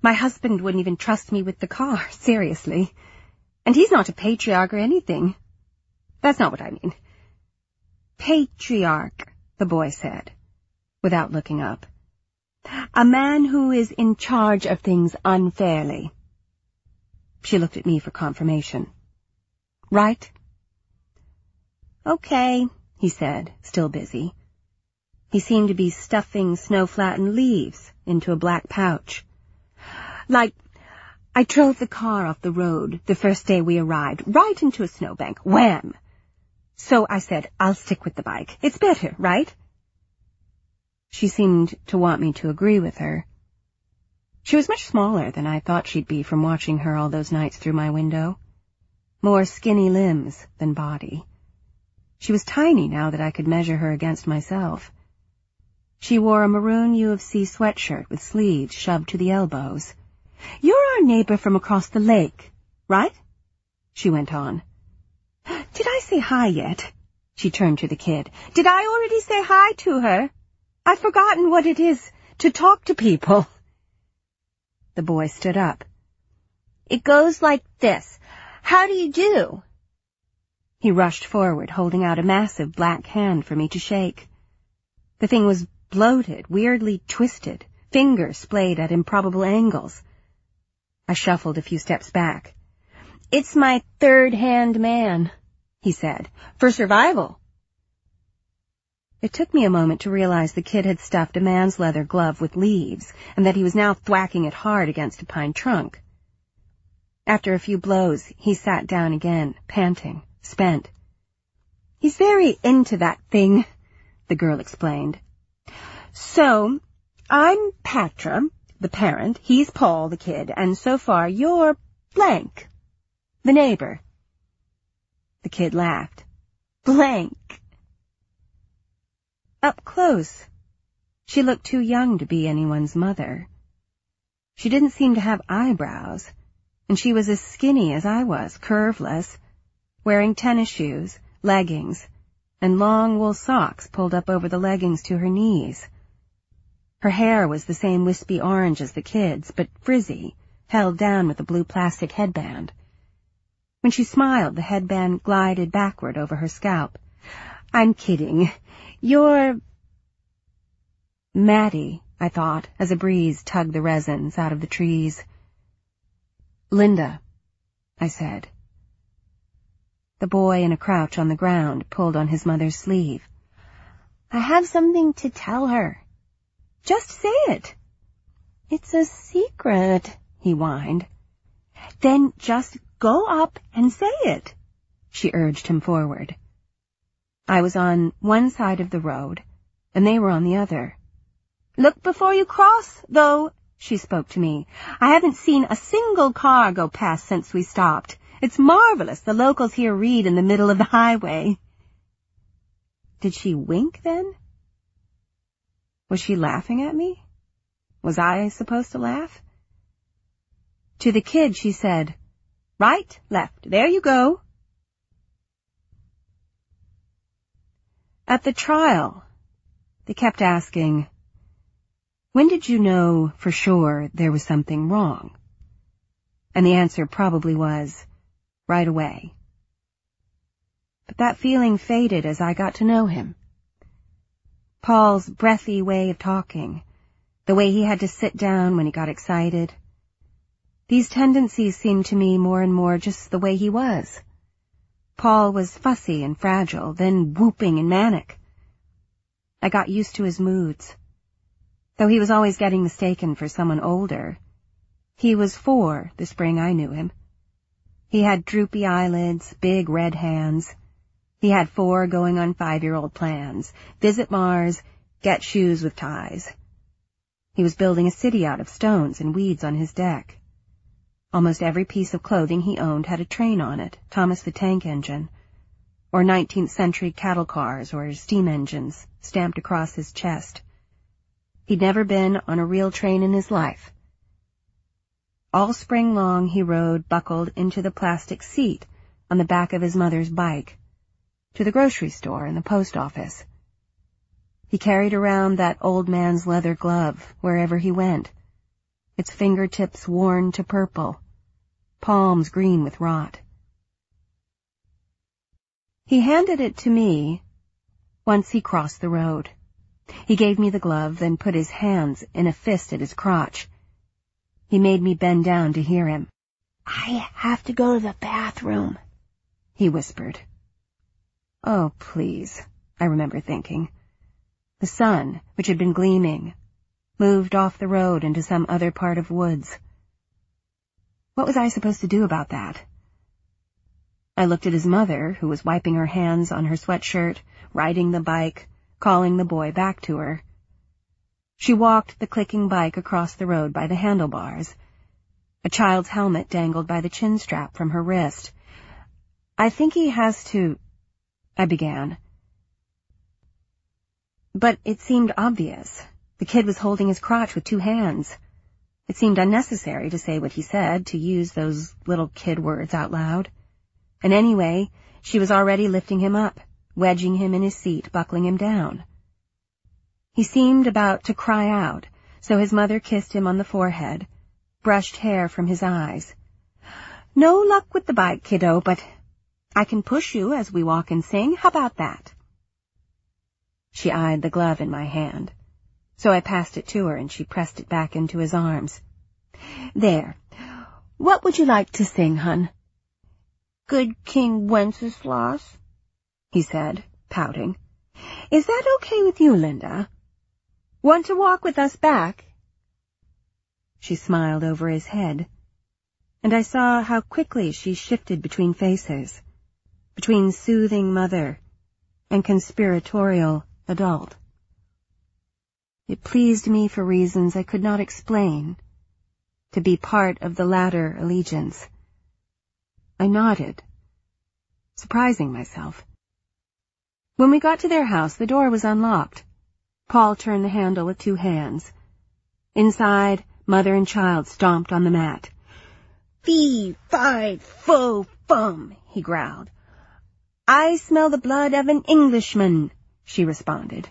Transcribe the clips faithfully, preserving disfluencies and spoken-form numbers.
My husband wouldn't even trust me with the car, seriously. And he's not a patriarch or anything. That's not what I mean. Patriarch, the boy said, without looking up. A man who is in charge of things unfairly. She looked at me for confirmation. Right? Okay, he said, still busy. He seemed to be stuffing snow-flattened leaves into a black pouch. Like, I drove the car off the road the first day we arrived, right into a snowbank. Wham! So I said, I'll stick with the bike. It's better, right? She seemed to want me to agree with her. She was much smaller than I thought she'd be from watching her all those nights through my window. More skinny limbs than body. She was tiny now that I could measure her against myself. She wore a maroon U of C sweatshirt with sleeves shoved to the elbows. You're our neighbor from across the lake, right? She went on. Did I say hi yet? She turned to the kid. Did I already say hi to her? I've forgotten what it is to talk to people. The boy stood up. It goes like this. How do you do? He rushed forward, holding out a massive black hand for me to shake. The thing was bloated, weirdly twisted, fingers splayed at improbable angles. I shuffled a few steps back. It's my third-hand man, he said, for survival. It took me a moment to realize the kid had stuffed a man's leather glove with leaves, and that he was now thwacking it hard against a pine trunk. After a few blows, he sat down again, panting, spent. He's very into that thing, the girl explained. So, I'm Patra, the parent, he's Paul, the kid, and so far you're blank, the neighbor. The kid laughed. Blank. Up close, she looked too young to be anyone's mother. She didn't seem to have eyebrows, and she was as skinny as I was, curveless, wearing tennis shoes, leggings, and long wool socks pulled up over the leggings to her knees. Her hair was the same wispy orange as the kid's, but frizzy, held down with a blue plastic headband. When she smiled, the headband glided backward over her scalp. I'm kidding. You're... Maddie, I thought, as a breeze tugged the resins out of the trees. Linda, I said. The boy in a crouch on the ground pulled on his mother's sleeve. I have something to tell her. Just say it. It's a secret, he whined. Then just go up and say it, she urged him forward. I was on one side of the road, and they were on the other. Look before you cross, though, she spoke to me. I haven't seen a single car go past since we stopped. It's marvelous. The locals here read in the middle of the highway. Did she wink then? Was she laughing at me? Was I supposed to laugh? To the kid she said, Right, left, there you go. At the trial, they kept asking, when did you know for sure there was something wrong? And the answer probably was, right away. But that feeling faded as I got to know him. Paul's breathy way of talking, the way he had to sit down when he got excited. These tendencies seemed to me more and more just the way he was. Paul was fussy and fragile, then whooping and manic. I got used to his moods. Though he was always getting mistaken for someone older, he was four the spring I knew him. He had droopy eyelids, big red hands. He had four going on five-year-old plans, visit Mars, get shoes with ties. He was building a city out of stones and weeds on his deck. Almost every piece of clothing he owned had a train on it, Thomas the Tank Engine, or nineteenth century cattle cars or steam engines stamped across his chest. He'd never been on a real train in his life. All spring long he rode buckled into the plastic seat on the back of his mother's bike, to the grocery store and the post office. He carried around that old man's leather glove wherever he went, its fingertips worn to purple, palms green with rot. He handed it to me once he crossed the road. He gave me the glove, then put his hands in a fist at his crotch. He made me bend down to hear him. "I have to go to the bathroom," he whispered. Oh, please, I remember thinking. The sun, which had been gleaming, moved off the road into some other part of woods. What was I supposed to do about that? I looked at his mother, who was wiping her hands on her sweatshirt, riding the bike, calling the boy back to her. She walked the clicking bike across the road by the handlebars. A child's helmet dangled by the chin strap from her wrist. "I think he has to—" I began. But it seemed obvious. The kid was holding his crotch with two hands. It seemed unnecessary to say what he said, to use those little kid words out loud. And anyway, she was already lifting him up, wedging him in his seat, buckling him down. He seemed about to cry out, so his mother kissed him on the forehead, brushed hair from his eyes. "No luck with the bike, kiddo, but I can push you as we walk and sing. How about that?" She eyed the glove in my hand, so I passed it to her and she pressed it back into his arms. "There. What would you like to sing, hun?" "Good King Wenceslas," he said, pouting. "Is that okay with you, Linda? Want to walk with us back?" She smiled over his head, and I saw how quickly she shifted between faces, between soothing mother and conspiratorial adult. It pleased me for reasons I could not explain, to be part of the latter allegiance. I nodded, surprising myself. When we got to their house, the door was unlocked. Paul turned the handle with two hands. Inside, mother and child stomped on the mat. "Fee, fi, fo, fum," he growled. "I smell the blood of an Englishman," she responded.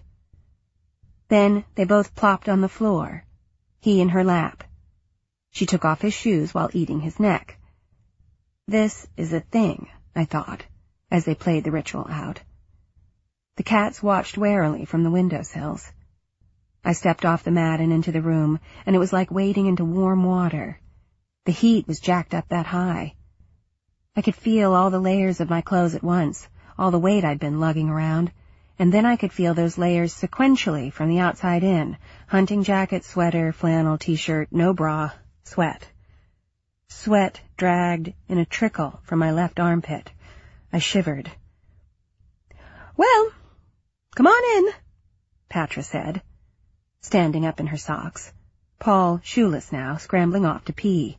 Then they both plopped on the floor, he in her lap. She took off his shoes while eating his neck. This is a thing, I thought, as they played the ritual out. The cats watched warily from the windowsills. I stepped off the mat and into the room, and it was like wading into warm water. The heat was jacked up that high. I could feel all the layers of my clothes at once, all the weight I'd been lugging around, and then I could feel those layers sequentially from the outside in, hunting jacket, sweater, flannel, t-shirt, no bra, sweat. Sweat dragged in a trickle from my left armpit. I shivered. "Well, come on in," Patra said, standing up in her socks, Paul, shoeless now, scrambling off to pee.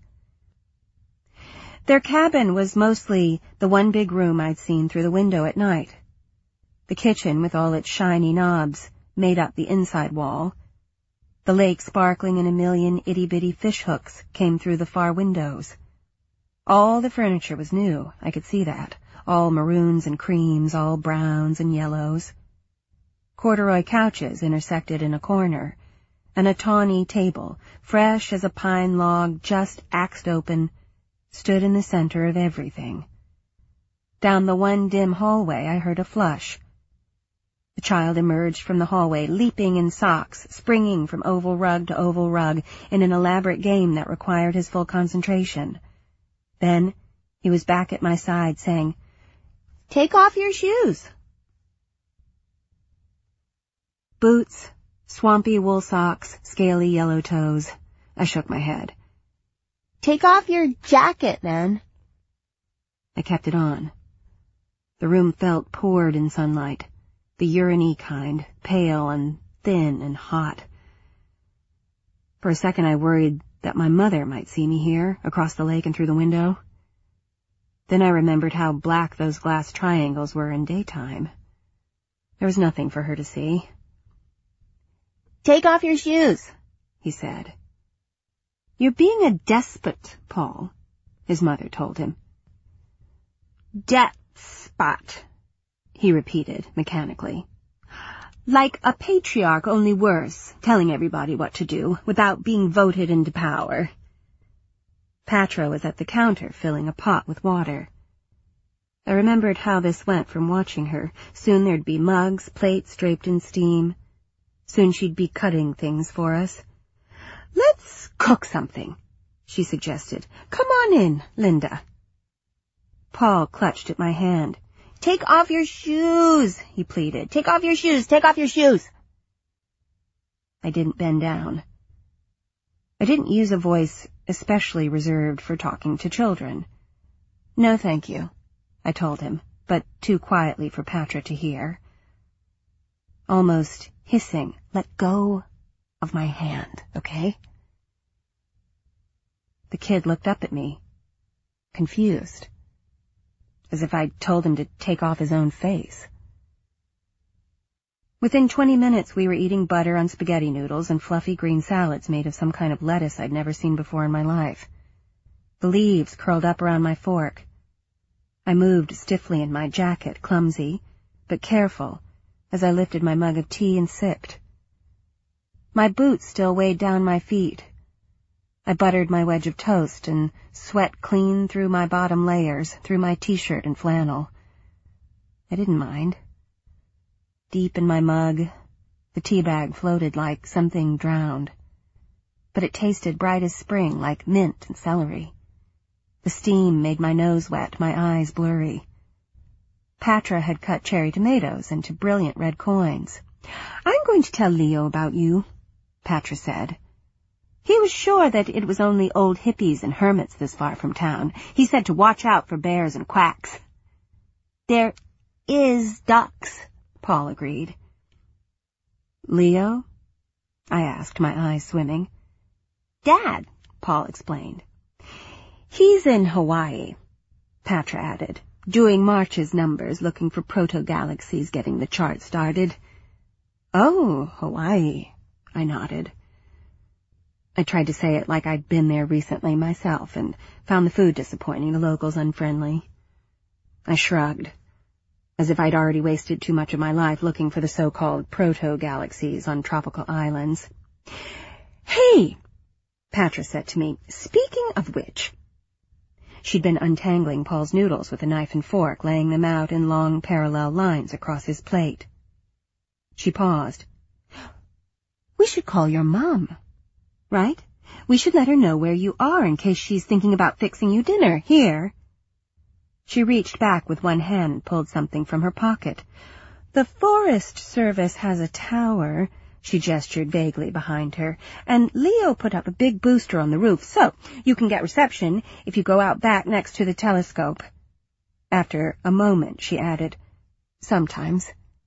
Their cabin was mostly the one big room I'd seen through the window at night. The kitchen, with all its shiny knobs, made up the inside wall. The lake sparkling in a million itty-bitty fish hooks came through the far windows. All the furniture was new, I could see that, all maroons and creams, all browns and yellows. Corduroy couches intersected in a corner, and a tawny table, fresh as a pine log just axed open, stood in the center of everything. Down the one dim hallway I heard a flush. The child emerged from the hallway, leaping in socks, springing from oval rug to oval rug in an elaborate game that required his full concentration. Then he was back at my side, saying, "Take off your shoes." Boots, swampy wool socks, scaly yellow toes. I shook my head. "Take off your jacket, then." I kept it on. The room felt poured in sunlight, the urine-y kind, pale and thin and hot. For a second I worried that my mother might see me here, across the lake and through the window. Then I remembered how black those glass triangles were in daytime. There was nothing for her to see. "Take off your shoes," he said. "You're being a despot, Paul," his mother told him. "Despot," he repeated mechanically. Like a patriarch, only worse, telling everybody what to do, without being voted into power. Patra was at the counter, filling a pot with water. I remembered how this went from watching her. Soon there'd be mugs, plates draped in steam. Soon she'd be cutting things for us. "Let's cook something," she suggested. "Come on in, Linda." Paul clutched at my hand. "Take off your shoes," he pleaded. "Take off your shoes, take off your shoes." I didn't bend down. I didn't use a voice especially reserved for talking to children. "No, thank you," I told him, but too quietly for Patra to hear. Almost hissing, "Let go of my hand, okay?" The kid looked up at me, confused, as if I'd told him to take off his own face. Within twenty minutes we were eating butter on spaghetti noodles and fluffy green salads made of some kind of lettuce I'd never seen before in my life. The leaves curled up around my fork. I moved stiffly in my jacket, clumsy, but careful, as I lifted my mug of tea and sipped. My boots still weighed down my feet. I buttered my wedge of toast and sweat clean through my bottom layers, through my t-shirt and flannel. I didn't mind. Deep in my mug, the tea bag floated like something drowned. But it tasted bright as spring, like mint and celery. The steam made my nose wet, my eyes blurry. Patra had cut cherry tomatoes into brilliant red coins. "I'm going to tell Leo about you," Patra said. "He was sure that it was only old hippies and hermits this far from town. He said to watch out for bears and quacks." "There is ducks," Paul agreed. "Leo?" I asked, my eyes swimming. "Dad," Paul explained. "He's in Hawaii," Patra added, "doing March's numbers, looking for proto-galaxies, getting the chart started." "Oh, Hawaii," I nodded. I tried to say it like I'd been there recently myself, and found the food disappointing, the locals unfriendly. I shrugged, as if I'd already wasted too much of my life looking for the so-called proto-galaxies on tropical islands. "Hey," Patra said to me, "speaking of which..." She'd been untangling Paul's noodles with a knife and fork, laying them out in long parallel lines across his plate. She paused. "We should call your mom. Right? We should let her know where you are in case she's thinking about fixing you dinner. Here." She reached back with one hand and pulled something from her pocket. "The Forest Service has a tower," she gestured vaguely behind her, "and Leo put up a big booster on the roof, so you can get reception if you go out back next to the telescope." After a moment, she added, "Sometimes."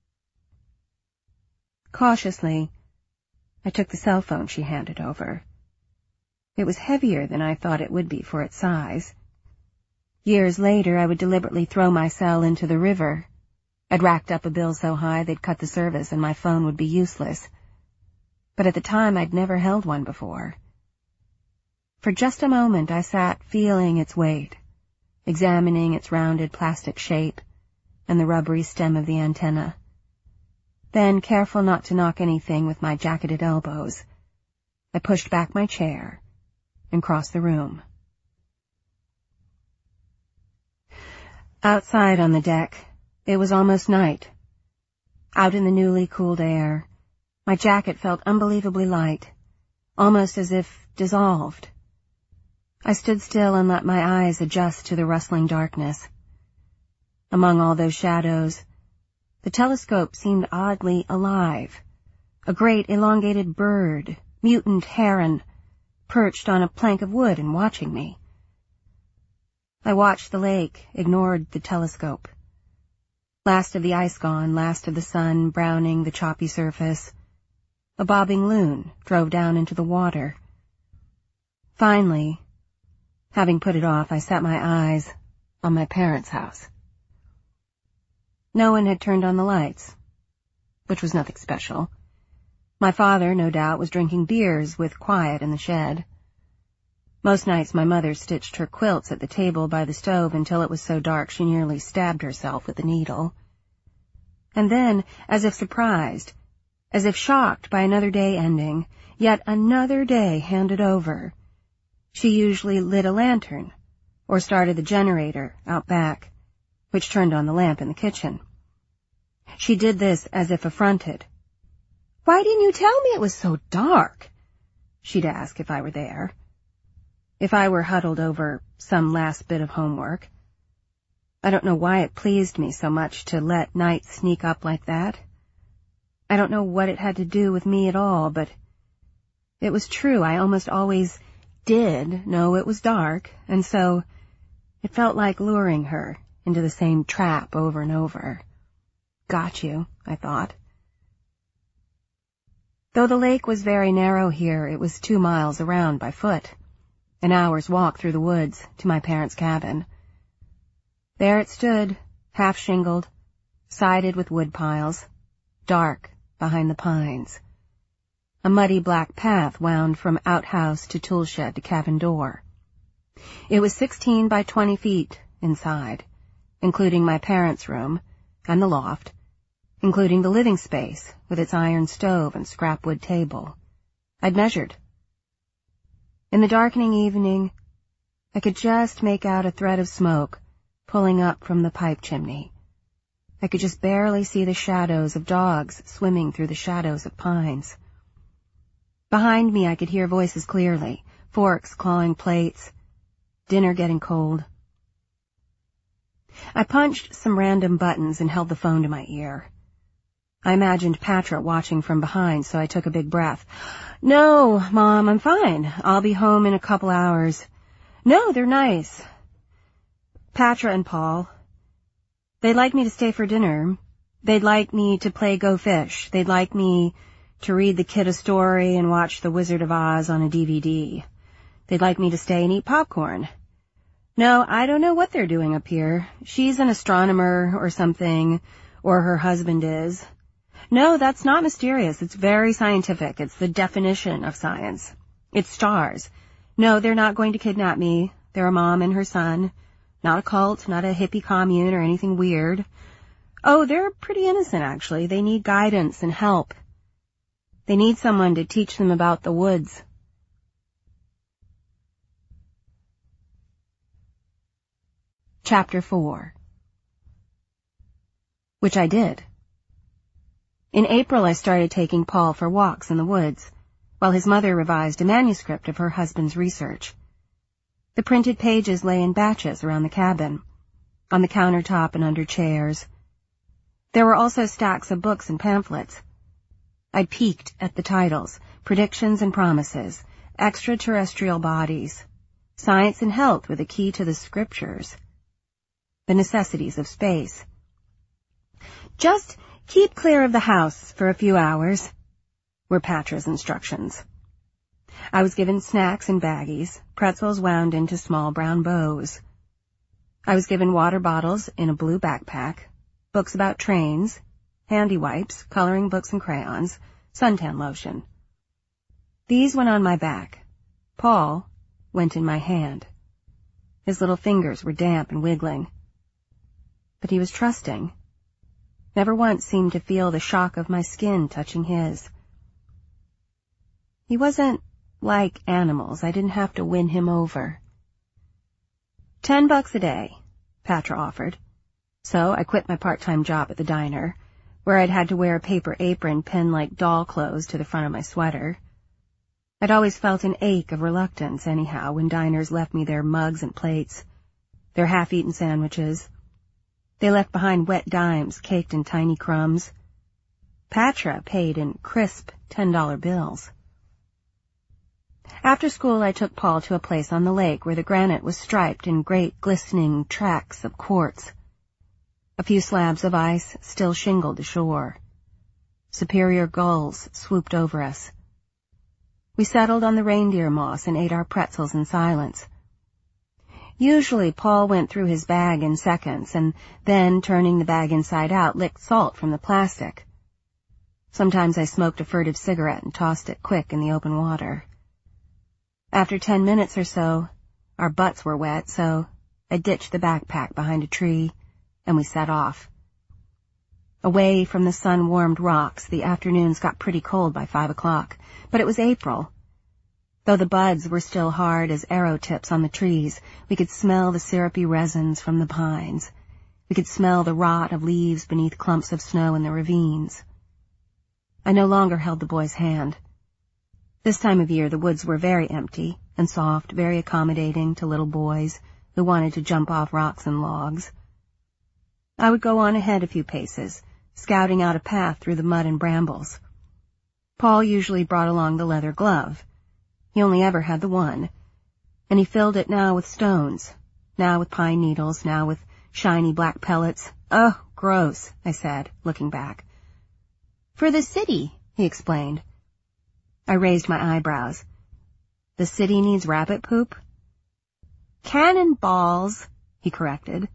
Cautiously, I took the cell phone she handed over. It was heavier than I thought it would be for its size. Years later, I would deliberately throw my cell into the river. I'd racked up a bill so high they'd cut the service and my phone would be useless. But at the time, I'd never held one before. For just a moment, I sat feeling its weight, examining its rounded plastic shape and the rubbery stem of the antenna. Then, careful not to knock anything with my jacketed elbows, I pushed back my chair and crossed the room. Outside on the deck, it was almost night. Out in the newly cooled air, my jacket felt unbelievably light, almost as if dissolved. I stood still and let my eyes adjust to the rustling darkness. Among all those shadows, the telescope seemed oddly alive. A great elongated bird, mutant heron, perched on a plank of wood and watching me. I watched the lake, ignored the telescope. Last of the ice gone, last of the sun browning the choppy surface. A bobbing loon drove down into the water. Finally, having put it off, I set my eyes on my parents' house. No one had turned on the lights, which was nothing special. My father, no doubt, was drinking beers with quiet in the shed. Most nights my mother stitched her quilts at the table by the stove until it was so dark she nearly stabbed herself with a needle. And then, as if surprised, as if shocked by another day ending, yet another day handed over. She usually lit a lantern, or started the generator out back, which turned on the lamp in the kitchen. She did this as if affronted. "Why didn't you tell me it was so dark?" she'd ask if I were there. If I were huddled over some last bit of homework. I don't know why it pleased me so much to let night sneak up like that. I don't know what it had to do with me at all, but it was true. I almost always did know it was dark, and so it felt like luring her into the same trap over and over. Got you, I thought. Though the lake was very narrow here, it was two miles around by foot, an hour's walk through the woods to my parents' cabin. There it stood, half-shingled, sided with wood piles, dark behind the pines. A muddy black path wound from outhouse to toolshed to cabin door. It was sixteen by twenty feet inside, including my parents' room and the loft, including the living space with its iron stove and scrap wood table. I'd measured. In the darkening evening, I could just make out a thread of smoke pulling up from the pipe chimney. I could just barely see the shadows of dogs swimming through the shadows of pines. Behind me I could hear voices clearly, forks clawing plates, dinner getting cold. I punched some random buttons and held the phone to my ear. I imagined Patra watching from behind, so I took a big breath. "No, Mom, I'm fine. I'll be home in a couple hours." "No, they're nice. Patra and Paul. They'd like me to stay for dinner. They'd like me to play Go Fish. They'd like me to read the kid a story and watch The Wizard of Oz on a D V D. They'd like me to stay and eat popcorn. No, I don't know what they're doing up here. She's an astronomer or something, or her husband is. No, that's not mysterious. It's very scientific. It's the definition of science. It's stars. No, they're not going to kidnap me. They're a mom and her son. Not a cult, not a hippie commune or anything weird. Oh, they're pretty innocent, actually. They need guidance and help. They need someone to teach them about the woods." Chapter four. Which I did. In April I started taking Paul for walks in the woods, while his mother revised a manuscript of her husband's research. The printed pages lay in batches around the cabin, on the countertop and under chairs. There were also stacks of books and pamphlets. I peeked at the titles, Predictions and Promises, Extraterrestrial Bodies, Science and Health with a Key to the Scriptures, The Necessities of Space. "Just keep clear of the house for a few hours," were Patra's instructions. I was given snacks in baggies, pretzels wound into small brown bows. I was given water bottles in a blue backpack, books about trains, handy wipes, coloring books and crayons, suntan lotion. These went on my back. Paul went in my hand. His little fingers were damp and wiggling. But he was trusting. Never once seemed to feel the shock of my skin touching his. He wasn't like animals. I didn't have to win him over. Ten bucks a day, Patra offered. So I quit my part-time job at the diner, where I'd had to wear a paper apron pinned like doll clothes to the front of my sweater. I'd always felt an ache of reluctance, anyhow, when diners left me their mugs and plates, their half-eaten sandwiches. They left behind wet dimes caked in tiny crumbs. Patra paid in crisp ten-dollar bills. After school, I took Paul to a place on the lake where the granite was striped in great glistening tracks of quartz. A few slabs of ice still shingled the shore. Superior gulls swooped over us. We settled on the reindeer moss and ate our pretzels in silence. Usually Paul went through his bag in seconds and then, turning the bag inside out, licked salt from the plastic. Sometimes I smoked a furtive cigarette and tossed it quick in the open water. After ten minutes or so, our butts were wet, so I ditched the backpack behind a tree, and we set off. Away from the sun-warmed rocks, the afternoons got pretty cold by five o'clock, but it was April. Though the buds were still hard as arrow tips on the trees, we could smell the syrupy resins from the pines. We could smell the rot of leaves beneath clumps of snow in the ravines. I no longer held the boy's hand. This time of year the woods were very empty and soft, very accommodating to little boys who wanted to jump off rocks and logs. I would go on ahead a few paces, scouting out a path through the mud and brambles. Paul usually brought along the leather glove. He only ever had the one, and he filled it now with stones, now with pine needles, now with shiny black pellets. Oh, gross, I said, looking back. For the city, he explained. I raised my eyebrows. The city needs rabbit poop? Cannonballs, he corrected.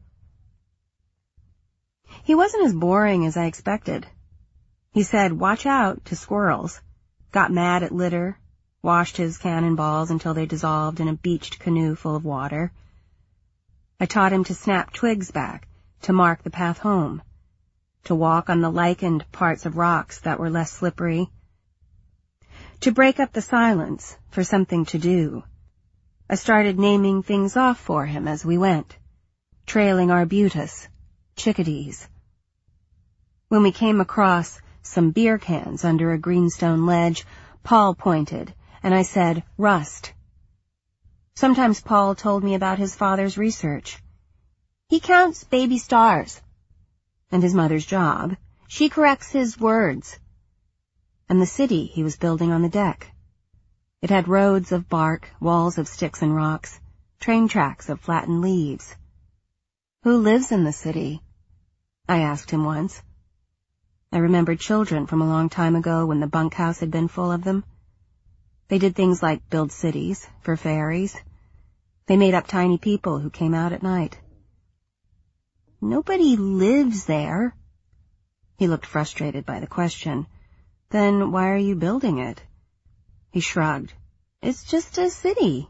He wasn't as boring as I expected. He said, watch out, to squirrels, got mad at litter, washed his cannonballs until they dissolved in a beached canoe full of water. I taught him to snap twigs back, to mark the path home, to walk on the lichened parts of rocks that were less slippery, to break up the silence for something to do. I started naming things off for him as we went, trailing arbutus, chickadees. When we came across some beer cans under a greenstone ledge, Paul pointed, and I said, rust. Sometimes Paul told me about his father's research. He counts baby stars. And his mother's job. She corrects his words. And the city he was building on the deck. It had roads of bark, walls of sticks and rocks, train tracks of flattened leaves. Who lives in the city? I asked him once. I remembered children from a long time ago when the bunkhouse had been full of them. They did things like build cities for fairies. They made up tiny people who came out at night. Nobody lives there. He looked frustrated by the question. Then why are you building it? He shrugged. It's just a city.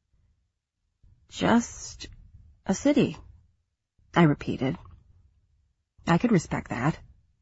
Just a city, I repeated. I could respect that.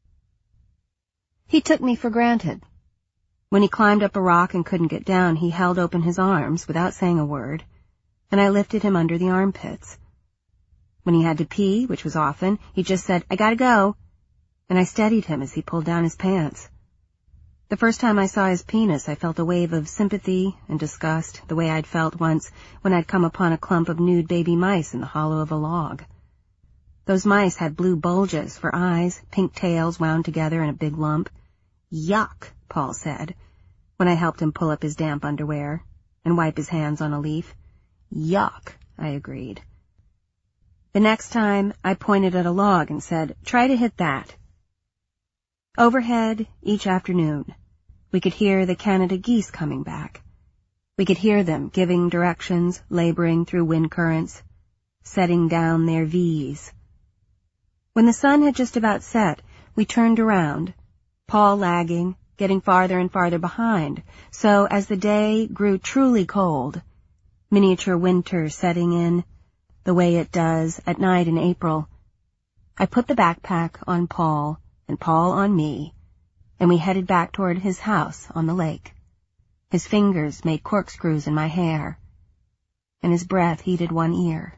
He took me for granted. When he climbed up a rock and couldn't get down, he held open his arms without saying a word, and I lifted him under the armpits. When he had to pee, which was often, he just said, I gotta go, and I steadied him as he pulled down his pants. The first time I saw his penis, I felt a wave of sympathy and disgust, the way I'd felt once when I'd come upon a clump of nude baby mice in the hollow of a log. Those mice had blue bulges for eyes, pink tails wound together in a big lump. Yuck, Paul said, when I helped him pull up his damp underwear and wipe his hands on a leaf. Yuck, I agreed. The next time, I pointed at a log and said, try to hit that. Overhead, each afternoon, we could hear the Canada geese coming back. We could hear them giving directions, laboring through wind currents, setting down their V's. When the sun had just about set, we turned around, Paul lagging, getting farther and farther behind, so as the day grew truly cold, miniature winter setting in, the way it does at night in April, I put the backpack on Paul and Paul on me, and we headed back toward his house on the lake. His fingers made corkscrews in my hair, and his breath heated one ear.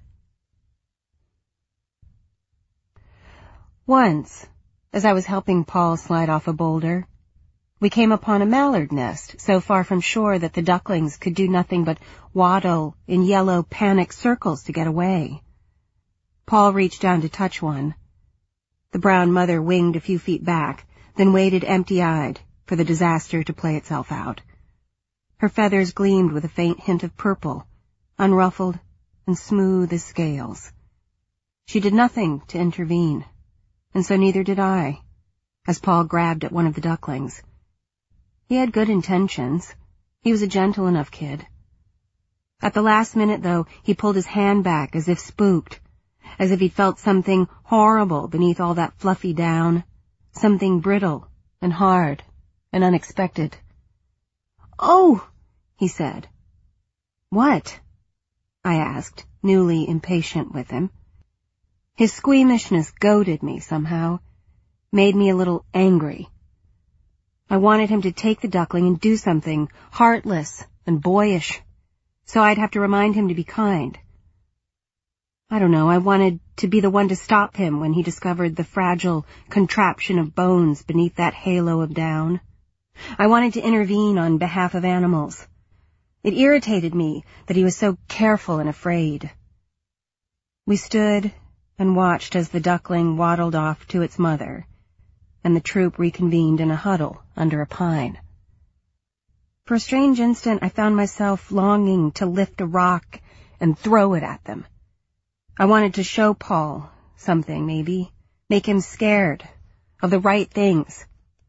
Once, as I was helping Paul slide off a boulder, we came upon a mallard nest so far from shore that the ducklings could do nothing but waddle in yellow panic circles to get away. Paul reached down to touch one. The brown mother winged a few feet back, then waited empty-eyed for the disaster to play itself out. Her feathers gleamed with a faint hint of purple, unruffled and smooth as scales. She did nothing to intervene, and so neither did I, as Paul grabbed at one of the ducklings. He had good intentions. He was a gentle enough kid. At the last minute, though, he pulled his hand back as if spooked, as if he felt something horrible beneath all that fluffy down, something brittle and hard and unexpected. "Oh!" he said. "What?" I asked, newly impatient with him. His squeamishness goaded me somehow. made me a little angry. I wanted him to take the duckling and do something heartless and boyish, so I'd have to remind him to be kind. I don't know, I wanted to be the one to stop him when he discovered the fragile contraption of bones beneath that halo of down. I wanted to intervene on behalf of animals. It irritated me that he was so careful and afraid. We stood and watched as the duckling waddled off to its mother, and the troop reconvened in a huddle under a pine. For a strange instant, I found myself longing to lift a rock and throw it at them. I wanted to show Paul something, maybe, make him scared of the right things.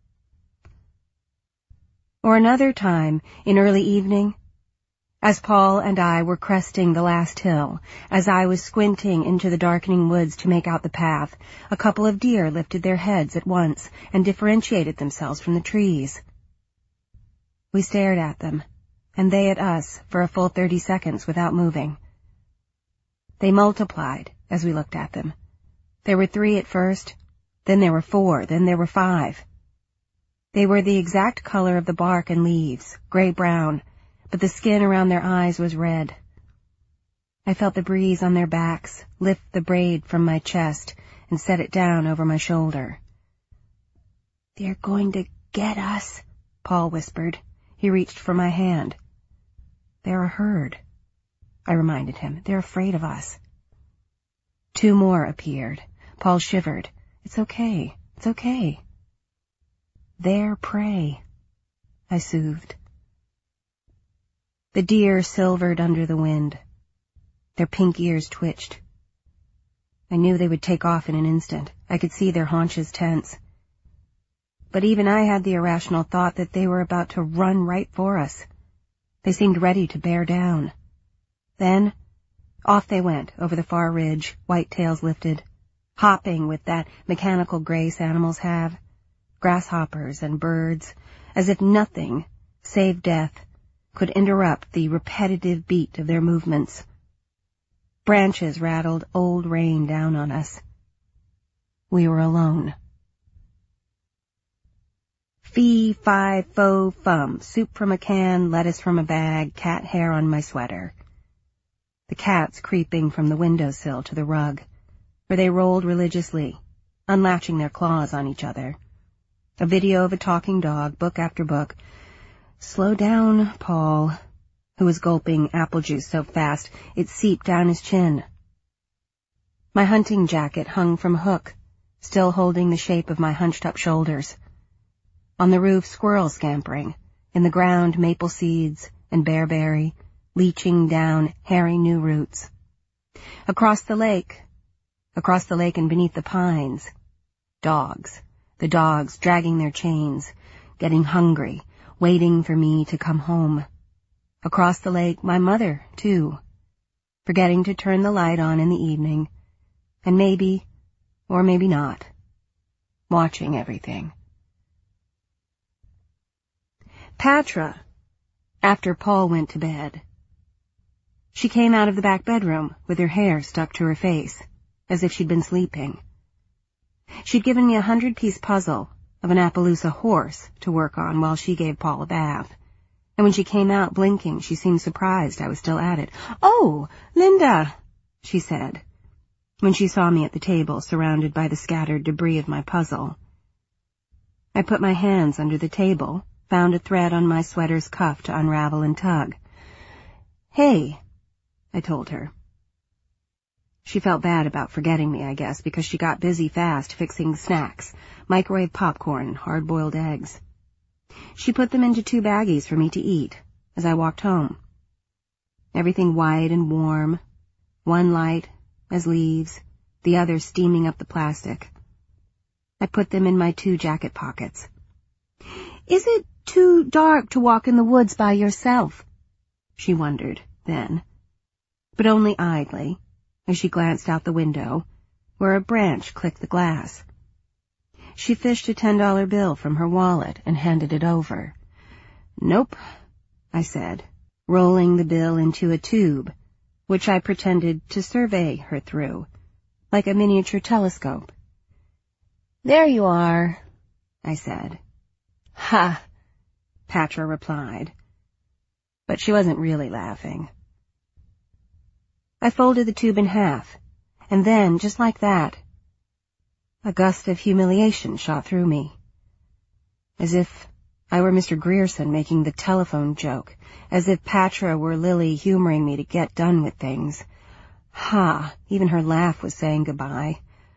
Or another time, in early evening, as Paul and I were cresting the last hill, as I was squinting into the darkening woods to make out the path, a couple of deer lifted their heads at once and differentiated themselves from the trees. We stared at them, and they at us, for a full thirty seconds without moving. They multiplied as we looked at them. There were three at first, then there were four, then there were five. They were the exact color of the bark and leaves, gray-brown, but the skin around their eyes was red. I felt the breeze on their backs lift the braid from my chest and set it down over my shoulder. "They're going to get us," Paul whispered. He reached for my hand. "They're a herd," I reminded him. "They're afraid of us." Two more appeared. Paul shivered. "It's okay. It's okay." "They're prey," I soothed. The deer silvered under the wind. Their pink ears twitched. I knew they would take off in an instant. I could see their haunches tense. But even I had the irrational thought that they were about to run right for us. They seemed ready to bear down. Then, off they went over the far ridge, white tails lifted, hopping with that mechanical grace animals have, grasshoppers and birds, as if nothing, save death, could interrupt the repetitive beat of their movements. Branches rattled old rain down on us. We were alone. Fee, fi, fo, fum, soup from a can, lettuce from a bag, cat hair on my sweater. The cats creeping from the windowsill to the rug, where they rolled religiously, unlatching their claws on each other. A video of a talking dog, book after book. "Slow down, Paul," who was gulping apple juice so fast it seeped down his chin. My hunting jacket hung from a hook, still holding the shape of my hunched-up shoulders. On the roof, squirrels scampering, in the ground maple seeds and bearberry, leaching down hairy new roots. Across the lake, across the lake and beneath the pines, dogs, the dogs dragging their chains, getting hungry, waiting for me to come home. Across the lake, my mother, too, forgetting to turn the light on in the evening, and maybe, or maybe not, watching everything. Patra, after Paul went to bed. She came out of the back bedroom with her hair stuck to her face, as if she'd been sleeping. She'd given me a hundred-piece puzzle of an Appaloosa horse to work on while she gave Paul a bath, and when she came out blinking, she seemed surprised I was still at it. "Oh, Linda," she said, when she saw me at the table surrounded by the scattered debris of my puzzle. I put my hands under the table, found a thread on my sweater's cuff to unravel and tug. "Hey," I told her. She felt bad about forgetting me, I guess, because she got busy fast fixing snacks, microwave popcorn and hard-boiled eggs. She put them into two baggies for me to eat as I walked home. Everything white and warm, one light as leaves, the other steaming up the plastic. I put them in my two jacket pockets. "Is it too dark to walk in the woods by yourself?" she wondered then, but only idly, as she glanced out the window, where a branch clicked the glass. She fished a ten-dollar bill from her wallet and handed it over. "Nope," I said, rolling the bill into a tube, which I pretended to survey her through, like a miniature telescope. "There you are," I said. "Ha," Patra replied, but she wasn't really laughing. I folded the tube in half, and then, just like that, a gust of humiliation shot through me, as if I were Mister Grierson making the telephone joke, as if Patra were Lily humoring me to get done with things. Ha! Even her laugh was saying goodbye.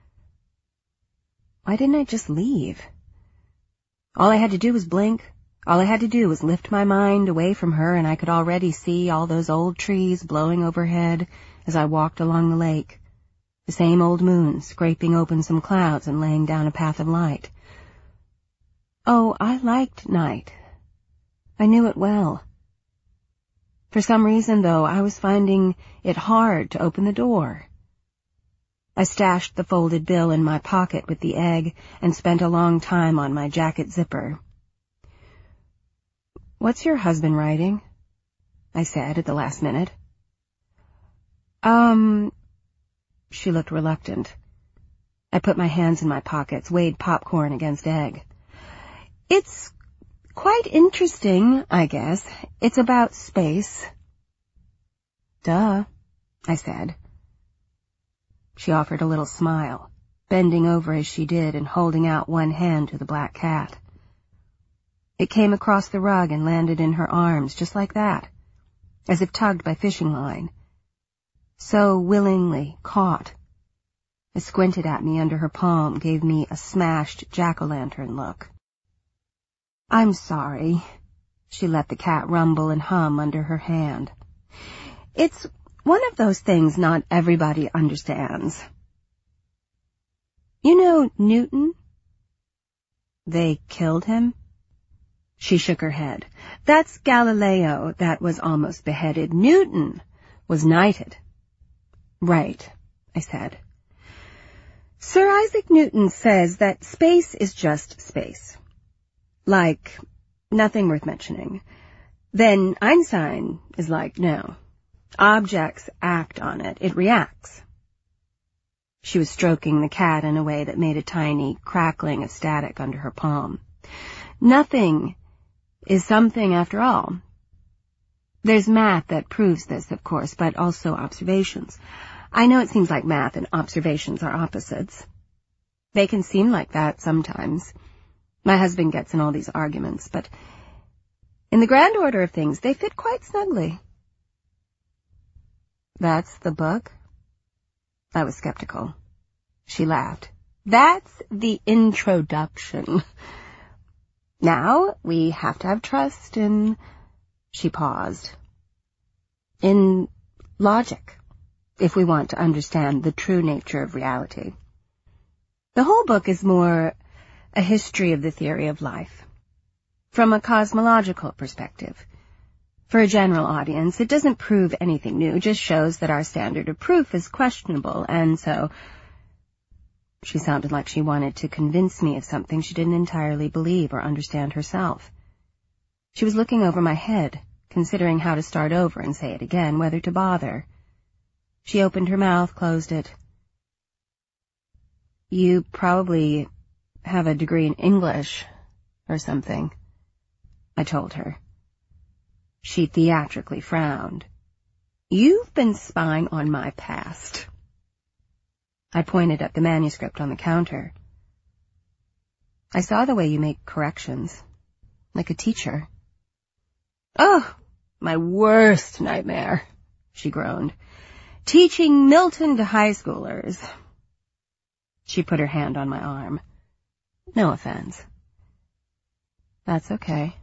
Why didn't I just leave? All I had to do was blink. All I had to do was lift my mind away from her, and I could already see all those old trees blowing overhead as I walked along the lake, the same old moon scraping open some clouds and laying down a path of light. Oh, I liked night. I knew it well. For some reason, though, I was finding it hard to open the door. I stashed the folded bill in my pocket with the egg and spent a long time on my jacket zipper. "What's your husband writing?" I said at the last minute. Um, she looked reluctant. I put my hands in my pockets, weighed popcorn against egg. "It's quite interesting, I guess. It's about space." "Duh," I said. She offered a little smile, bending over as she did and holding out one hand to the black cat. It came across the rug and landed in her arms just like that, as if tugged by fishing line. So willingly caught. It squinted at me under her palm, gave me a smashed jack-o'-lantern look. "I'm sorry." She let the cat rumble and hum under her hand. "It's one of those things not everybody understands." "You know Newton?" "They killed him?" She shook her head. "That's Galileo that was almost beheaded. Newton was knighted." "Right," I said. "Sir Isaac Newton says that space is just space. Like, nothing worth mentioning. Then Einstein is like, no. Objects act on it. It reacts." She was stroking the cat in a way that made a tiny crackling of static under her palm. "Nothing is something after all. There's math that proves this, of course, but also observations. I know it seems like math and observations are opposites. They can seem like that sometimes. My husband gets in all these arguments, but in the grand order of things, they fit quite snugly." "That's the book?" I was skeptical. She laughed. "That's the introduction. Now we have to have trust in..." She paused. "In logic, if we want to understand the true nature of reality. The whole book is more a history of the theory of life, from a cosmological perspective. For a general audience, it doesn't prove anything new, just shows that our standard of proof is questionable, and so..." She sounded like she wanted to convince me of something she didn't entirely believe or understand herself. She was looking over my head, considering how to start over and say it again, whether to bother. She opened her mouth, closed it. "You probably have a degree in English or something," I told her. She theatrically frowned. "You've been spying on my past." I pointed at the manuscript on the counter. "I saw the way you make corrections, like a teacher." "Oh, my worst nightmare," she groaned. "Teaching Milton to high schoolers." She put her hand on my arm. "No offense." "That's okay."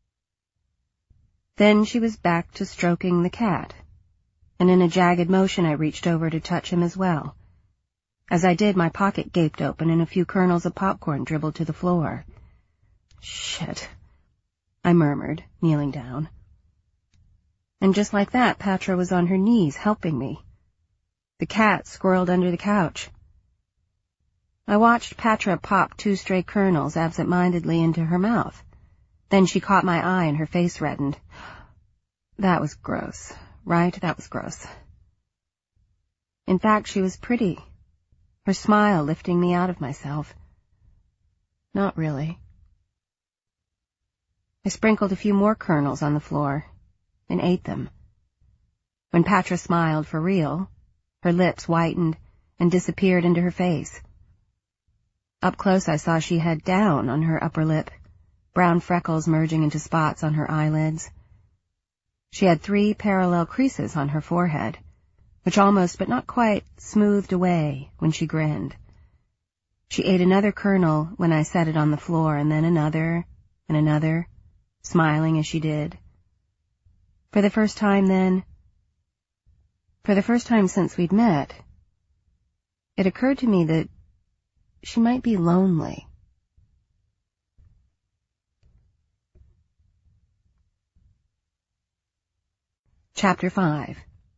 Then she was back to stroking the cat, and in a jagged motion I reached over to touch him as well. As I did, my pocket gaped open and a few kernels of popcorn dribbled to the floor. "Shit," I murmured, kneeling down. And just like that, Patra was on her knees, helping me. The cat squirreled under the couch. I watched Patra pop two stray kernels absent-mindedly into her mouth. Then she caught my eye and her face reddened. That was gross, right? That was gross. In fact, she was pretty, her smile lifting me out of myself. Not really. I sprinkled a few more kernels on the floor and ate them. When Patra smiled for real, her lips whitened and disappeared into her face. Up close I saw she had down on her upper lip, brown freckles merging into spots on her eyelids. She had three parallel creases on her forehead, which almost but not quite smoothed away when she grinned. She ate another kernel when I set it on the floor, and then another, and another, smiling as she did. For the first time then, for the first time since we'd met, it occurred to me that she might be lonely. Chapter five.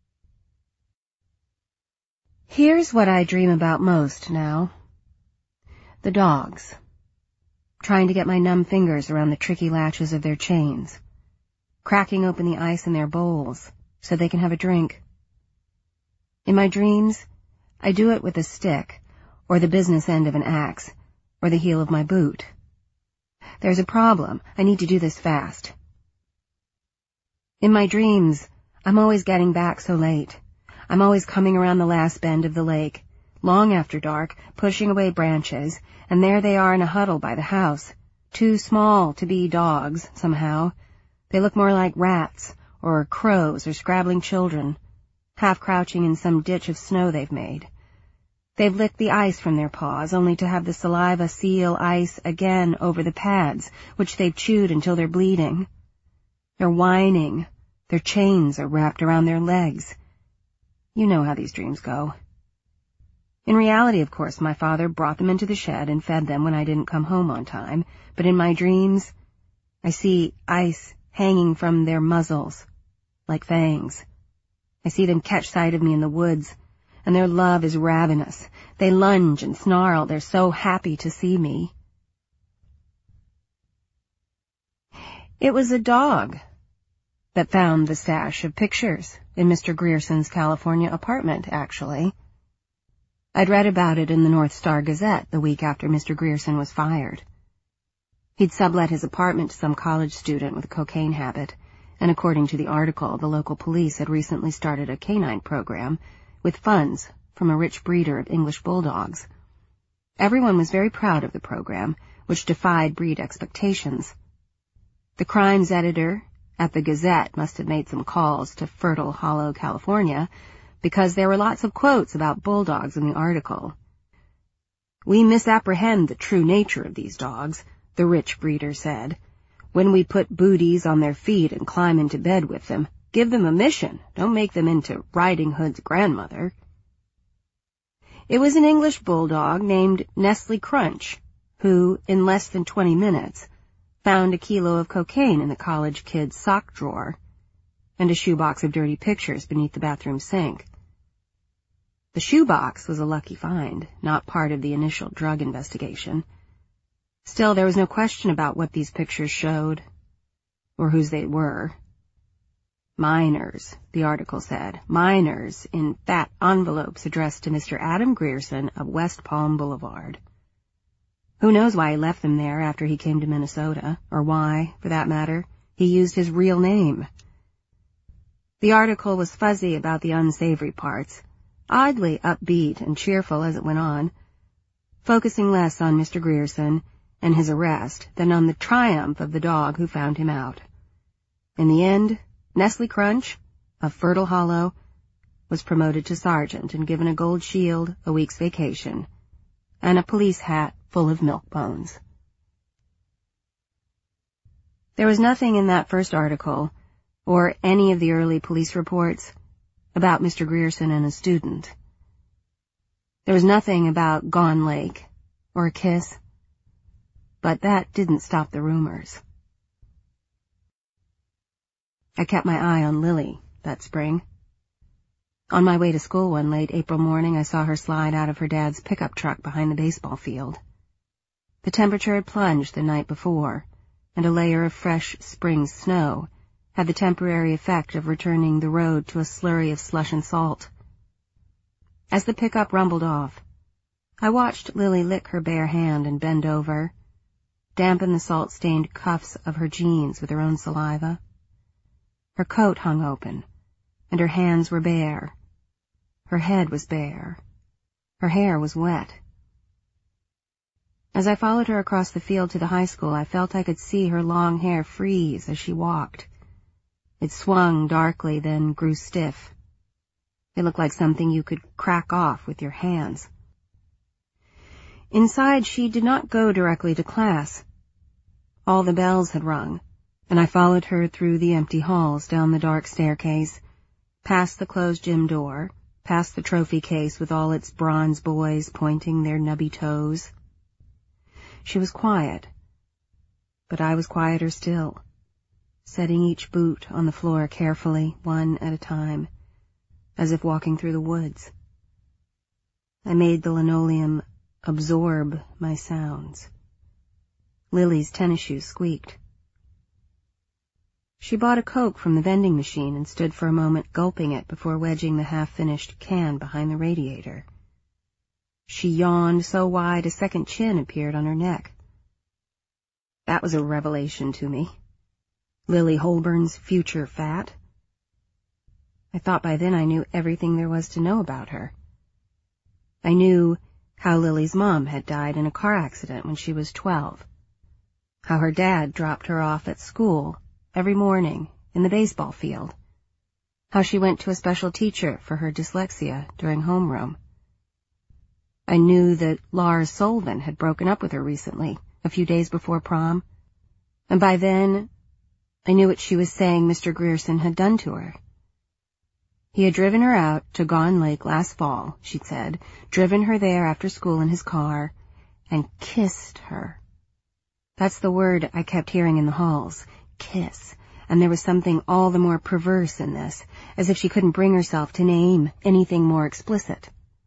Here's what I dream about most now. The dogs. Trying to get my numb fingers around the tricky latches of their chains. Cracking open the ice in their bowls so they can have a drink. In my dreams, I do it with a stick, or the business end of an axe, or the heel of my boot. There's a problem. I need to do this fast. In my dreams, I'm always getting back so late. I'm always coming around the last bend of the lake, long after dark, pushing away branches, and there they are in a huddle by the house, too small to be dogs, somehow. They look more like rats, or crows, or scrabbling children, half crouching in some ditch of snow they've made. They've licked the ice from their paws, only to have the saliva seal ice again over the pads, which they've chewed until they're bleeding. They're whining. Their chains are wrapped around their legs. You know how these dreams go. In reality, of course, my father brought them into the shed and fed them when I didn't come home on time, but in my dreams, I see ice hanging from their muzzles, like fangs. I see them catch sight of me in the woods, and their love is ravenous. They lunge and snarl. They're so happy to see me. It was a dog that found the stash of pictures in Mister Grierson's California apartment, actually. I'd read about it in the North Star Gazette the week after Mister Grierson was fired. He'd sublet his apartment to some college student with a cocaine habit, and according to the article, the local police had recently started a canine program with funds from a rich breeder of English bulldogs. Everyone was very proud of the program, which defied breed expectations. The crimes editor at the Gazette must have made some calls to Fertile Hollow, California, because there were lots of quotes about bulldogs in the article. "We misapprehend the true nature of these dogs," the rich breeder said. "When we put booties on their feet and climb into bed with them, give them a mission. Don't make them into Riding Hood's grandmother." It was an English bulldog named Nestle Crunch, who, in less than twenty minutes, found a kilo of cocaine in the college kid's sock drawer and a shoebox of dirty pictures beneath the bathroom sink. The shoebox was a lucky find, not part of the initial drug investigation. Still, there was no question about what these pictures showed, or whose they were. Minors, the article said, minors in fat envelopes addressed to Mister Adam Grierson of West Palm Boulevard. Who knows why he left them there after he came to Minnesota, or why, for that matter, he used his real name. The article was fuzzy about the unsavory parts, oddly upbeat and cheerful as it went on, focusing less on Mister Grierson and his arrest than on the triumph of the dog who found him out. In the end, Nestle Crunch, of Fertile Hollow, was promoted to sergeant and given a gold shield, a week's vacation, and a police hat full of milk bones. There was nothing in that first article, or any of the early police reports, about Mister Grierson and a student. There was nothing about Gone Lake, or a kiss, but that didn't stop the rumors. I kept my eye on Lily that spring. On my way to school one late April morning, I saw her slide out of her dad's pickup truck behind the baseball field. The temperature had plunged the night before, and a layer of fresh spring snow had the temporary effect of returning the road to a slurry of slush and salt. As the pickup rumbled off, I watched Lily lick her bare hand and bend over, dampen the salt-stained cuffs of her jeans with her own saliva. Her coat hung open, and her hands were bare. Her head was bare. Her hair was wet. As I followed her across the field to the high school, I felt I could see her long hair freeze as she walked. It swung darkly, then grew stiff. It looked like something you could crack off with your hands. Inside, she did not go directly to class. All the bells had rung, and I followed her through the empty halls, down the dark staircase, past the closed gym door, past the trophy case with all its bronze boys pointing their nubby toes. She was quiet, but I was quieter still, setting each boot on the floor carefully, one at a time, as if walking through the woods. I made the linoleum absorb my sounds. Lily's tennis shoes squeaked. She bought a Coke from the vending machine and stood for a moment gulping it before wedging the half-finished can behind the radiator. She yawned so wide a second chin appeared on her neck. That was a revelation to me. Lily Holborn's future fat. I thought by then I knew everything there was to know about her. I knew how Lily's mom had died in a car accident when she was twelve, how her dad dropped her off at school every morning in the baseball field, how she went to a special teacher for her dyslexia during homeroom. I knew that Lars Sullivan had broken up with her recently, a few days before prom, and by then I knew what she was saying Mister Grierson had done to her. He had driven her out to Gone Lake last fall, she'd said, driven her there after school in his car, and kissed her. That's the word I kept hearing in the halls, kiss, and there was something all the more perverse in this, as if she couldn't bring herself to name anything more explicit.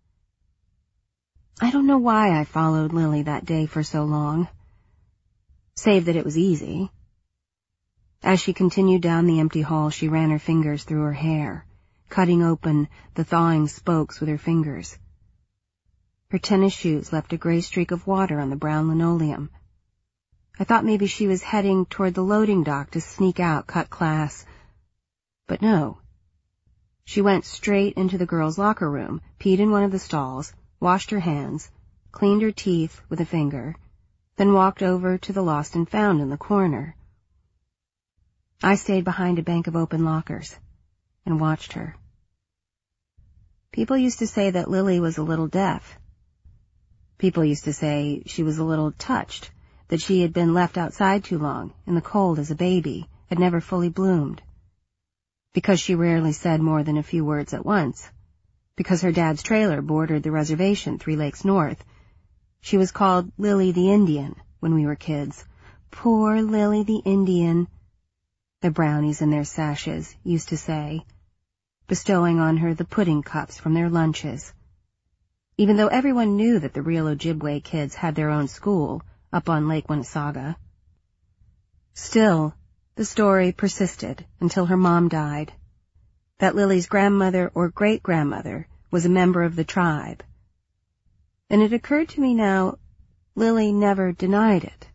I don't know why I followed Lily that day for so long, save that it was easy. As she continued down the empty hall, she ran her fingers through her hair, cutting open the thawing spokes with her fingers. Her tennis shoes left a gray streak of water on the brown linoleum. I thought maybe she was heading toward the loading dock to sneak out, cut class. But no. She went straight into the girls' locker room, peed in one of the stalls, washed her hands, cleaned her teeth with a finger, then walked over to the lost and found in the corner. I stayed behind a bank of open lockers and watched her. People used to say that Lily was a little deaf. People used to say she was a little touched, that she had been left outside too long, in the cold as a baby, had never fully bloomed. Because she rarely said more than a few words at once. Because her dad's trailer bordered the reservation three lakes north. She was called Lily the Indian when we were kids. Poor Lily the Indian, the brownies in their sashes used to say, bestowing on her the pudding cups from their lunches. Even though everyone knew that the real Ojibwe kids had their own school up on Lake Woonsocket. Still, the story persisted until her mom died, that Lily's grandmother or great-grandmother was a member of the tribe. And it occurred to me now, Lily never denied it.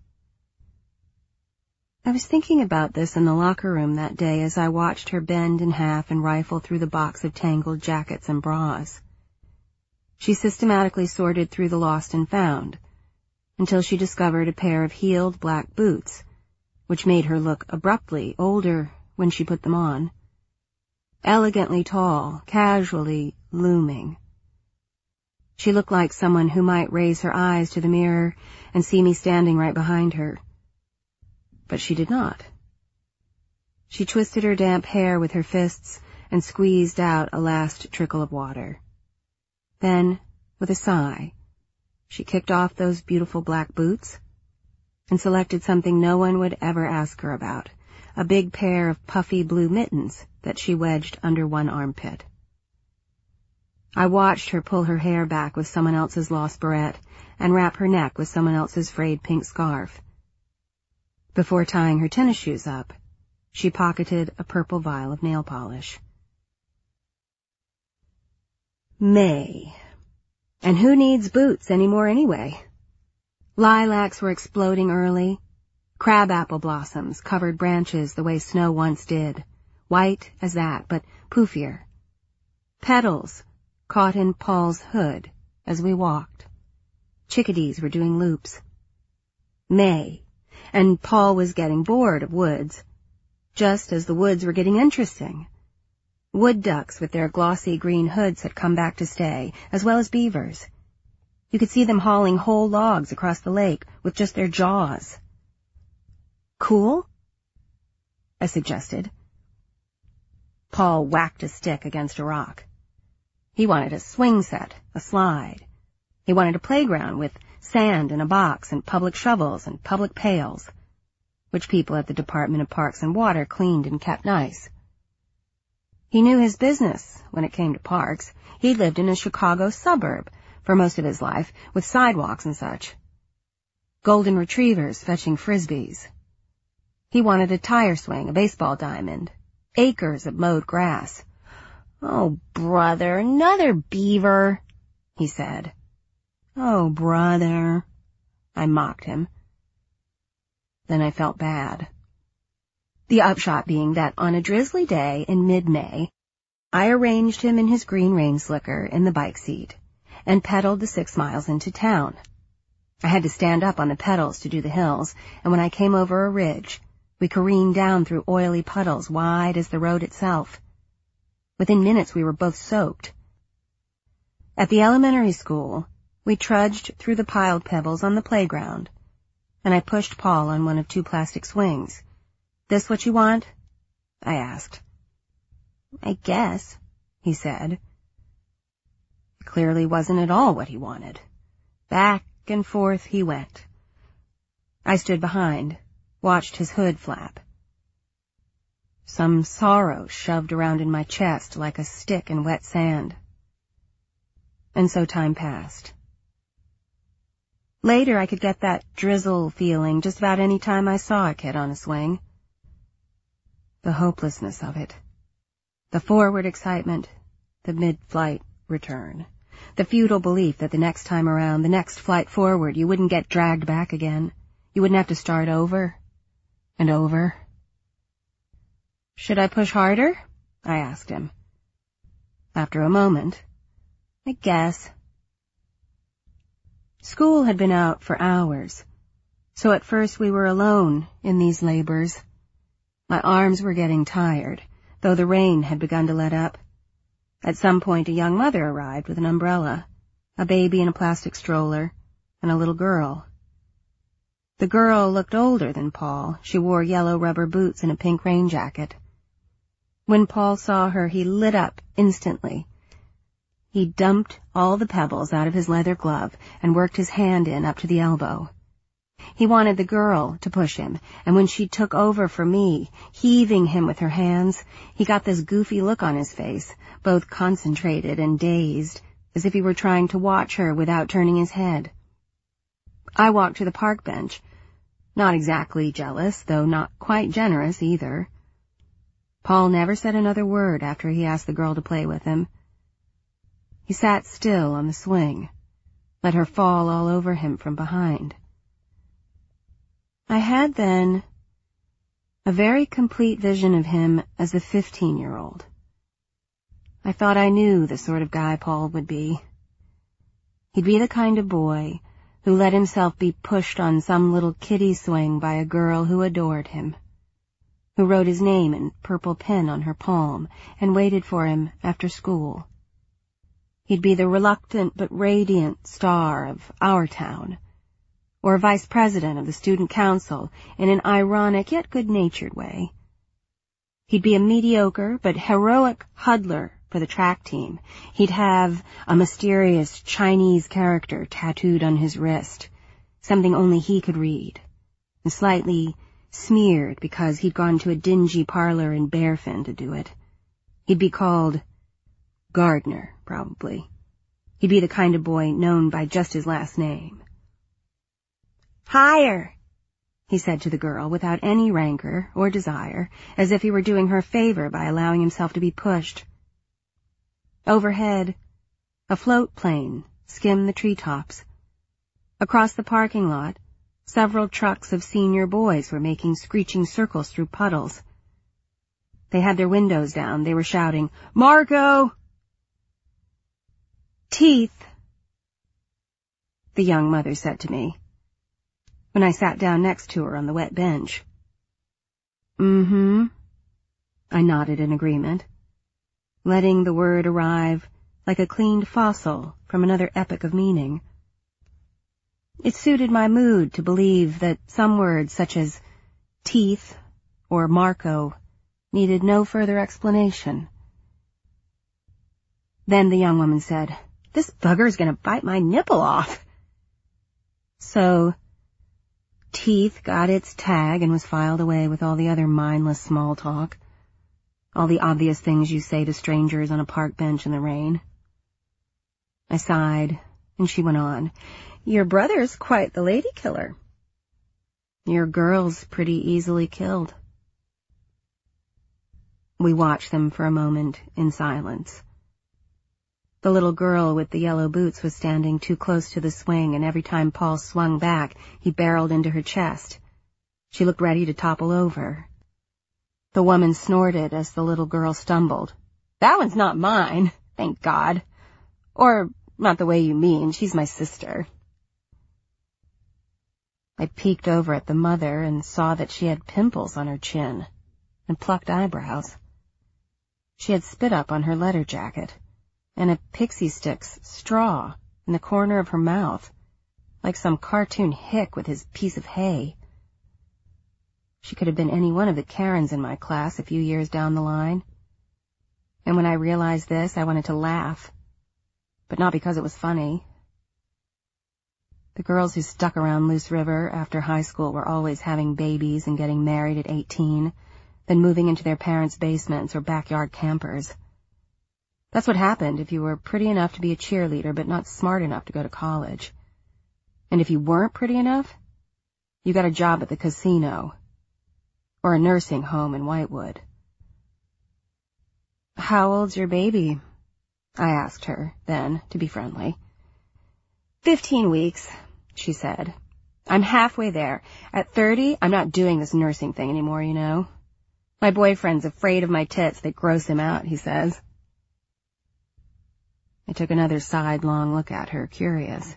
I was thinking about this in the locker room that day as I watched her bend in half and rifle through the box of tangled jackets and bras. She systematically sorted through the lost and found, until she discovered a pair of heeled black boots, which made her look abruptly older when she put them on. Elegantly tall, casually looming. She looked like someone who might raise her eyes to the mirror and see me standing right behind her. But she did not. She twisted her damp hair with her fists and squeezed out a last trickle of water. Then, with a sigh, she kicked off those beautiful black boots and selected something no one would ever ask her about, a big pair of puffy blue mittens that she wedged under one armpit. I watched her pull her hair back with someone else's lost barrette and wrap her neck with someone else's frayed pink scarf. Before tying her tennis shoes up, she pocketed a purple vial of nail polish. May. And who needs boots anymore anyway? Lilacs were exploding early. Crabapple blossoms covered branches the way snow once did, white as that, but poofier. Petals caught in Paul's hood as we walked. Chickadees were doing loops. May, and Paul was getting bored of woods, just as the woods were getting interesting. Wood ducks with their glossy green hoods had come back to stay, as well as beavers. You could see them hauling whole logs across the lake with just their jaws. Cool? I suggested. Paul whacked a stick against a rock. He wanted a swing set, a slide. He wanted a playground with sand in a box and public shovels and public pails, which people at the Department of Parks and Water cleaned and kept nice. He knew his business when it came to parks. He'd lived in a Chicago suburb for most of his life, with sidewalks and such. Golden retrievers fetching frisbees. He wanted a tire swing, a baseball diamond, acres of mowed grass. "Oh, brother, another beaver," he said. "Oh, brother," I mocked him. Then I felt bad. The upshot being that on a drizzly day in mid-May, I arranged him in his green rain slicker in the bike seat and pedaled the six miles into town. I had to stand up on the pedals to do the hills, and when I came over a ridge, we careened down through oily puddles wide as the road itself. Within minutes we were both soaked. At the elementary school, we trudged through the piled pebbles on the playground, and I pushed Paul on one of two plastic swings. "This what you want?" I asked. "I guess," he said. It clearly wasn't at all what he wanted. Back and forth he went. I stood behind, watched his hood flap. Some sorrow shoved around in my chest like a stick in wet sand. And so time passed. Later I could get that drizzle feeling just about any time I saw a kid on a swing. The hopelessness of it. The forward excitement, the mid-flight return. The futile belief that the next time around, the next flight forward, you wouldn't get dragged back again. You wouldn't have to start over and over. "Should I push harder?" I asked him. After a moment, "I guess." School had been out for hours, so at first we were alone in these labors. My arms were getting tired, though the rain had begun to let up. At some point a young mother arrived with an umbrella, a baby in a plastic stroller, and a little girl. The girl looked older than Paul. She wore yellow rubber boots and a pink rain jacket. When Paul saw her, he lit up instantly. He dumped all the pebbles out of his leather glove and worked his hand in up to the elbow. He wanted the girl to push him, and when she took over for me, heaving him with her hands, he got this goofy look on his face, both concentrated and dazed, as if he were trying to watch her without turning his head. I walked to the park bench, not exactly jealous, though not quite generous either. Paul never said another word after he asked the girl to play with him. He sat still on the swing, let her fall all over him from behind. I had then a very complete vision of him as a fifteen-year-old. I thought I knew the sort of guy Paul would be. He'd be the kind of boy who let himself be pushed on some little kiddie swing by a girl who adored him, who wrote his name in purple pen on her palm and waited for him after school. He'd be the reluctant but radiant star of our town, or vice president of the student council in an ironic yet good-natured way. He'd be a mediocre but heroic huddler for the track team. He'd have a mysterious Chinese character tattooed on his wrist, something only he could read, and slightly smeared because he'd gone to a dingy parlor in Bearfin to do it. He'd be called Gardner, probably. He'd be the kind of boy known by just his last name. "Higher," he said to the girl without any rancor or desire, as if he were doing her a favor by allowing himself to be pushed. Overhead, a float plane skimmed the treetops. Across the parking lot, several trucks of senior boys were making screeching circles through puddles. They had their windows down. They were shouting, "Marco!" "Teeth," the young mother said to me, when I sat down next to her on the wet bench. "Mm-hmm," I nodded in agreement, letting the word arrive like a cleaned fossil from another epoch of meaning. It suited my mood to believe that some words such as teeth or Marco needed no further explanation. Then the young woman said, "This bugger's going to bite my nipple off." So, teeth got its tag and was filed away with all the other mindless small talk, all the obvious things you say to strangers on a park bench in the rain. I sighed, and she went on, "Your brother's quite the lady killer. Your girl's pretty easily killed." We watched them for a moment in silence. The little girl with the yellow boots was standing too close to the swing, and every time Paul swung back, he barreled into her chest. She looked ready to topple over. The woman snorted as the little girl stumbled. "That one's not mine, thank God. Or, not the way you mean, she's my sister." I peeked over at the mother and saw that she had pimples on her chin and plucked eyebrows. She had spit up on her leather jacket and a Pixie Sticks straw in the corner of her mouth, like some cartoon hick with his piece of hay. She could have been any one of the Karens in my class a few years down the line. And when I realized this, I wanted to laugh, but not because it was funny. The girls who stuck around Loose River after high school were always having babies and getting married at eighteen, then moving into their parents' basements or backyard campers. That's what happened if you were pretty enough to be a cheerleader but not smart enough to go to college. And if you weren't pretty enough, you got a job at the casino or a nursing home in Whitewood. "How old's your baby?" I asked her then, to be friendly. Fifteen weeks, she said. "I'm halfway there. At thirty, I'm not doing this nursing thing anymore, you know. My boyfriend's afraid of my tits. They gross him out, he says." I took another sidelong look at her, curious.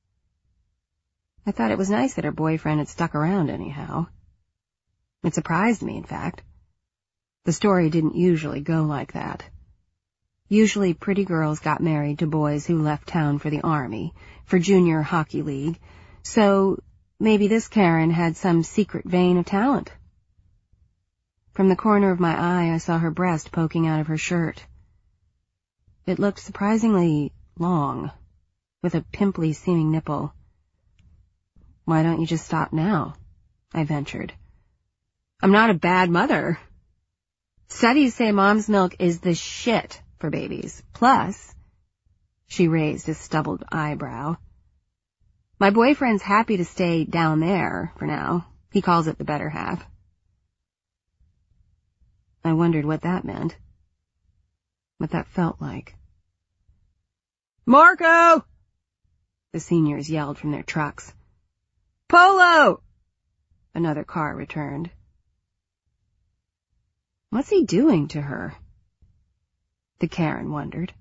I thought it was nice that her boyfriend had stuck around anyhow. It surprised me, in fact. The story didn't usually go like that. Usually pretty girls got married to boys who left town for the army, for junior hockey league, so maybe this Karen had some secret vein of talent. From the corner of my eye, I saw her breast poking out of her shirt. It looked surprisingly long, with a pimply-seeming nipple. "Why don't you just stop now?" I ventured. "I'm not a bad mother. Studies say mom's milk is the shit for babies. Plus," she raised a stubbled eyebrow, "my boyfriend's happy to stay down there for now. He calls it the better half." I wondered what that meant, what that felt like. "Marco!" the seniors yelled from their trucks. "Polo!" another car returned. What's he doing to her? The Karen wondered.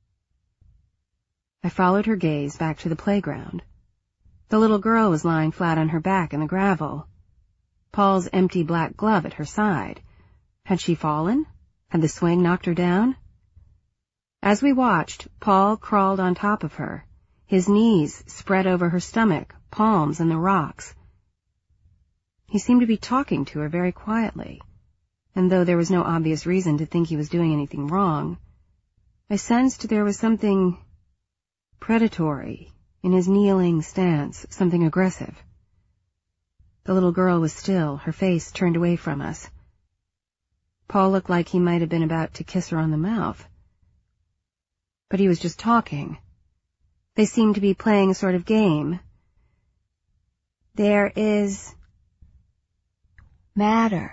I followed her gaze back to the playground. The little girl was lying flat on her back in the gravel, Paul's empty black glove at her side. Had she fallen? Had the swing knocked her down? As we watched, Paul crawled on top of her, his knees spread over her stomach, palms in the rocks. He seemed to be talking to her very quietly, and though there was no obvious reason to think he was doing anything wrong, I sensed there was something predatory in his kneeling stance, something aggressive. The little girl was still, her face turned away from us. Paul looked like he might have been about to kiss her on the mouth. But he was just talking. They seemed to be playing a sort of game. "There is matter.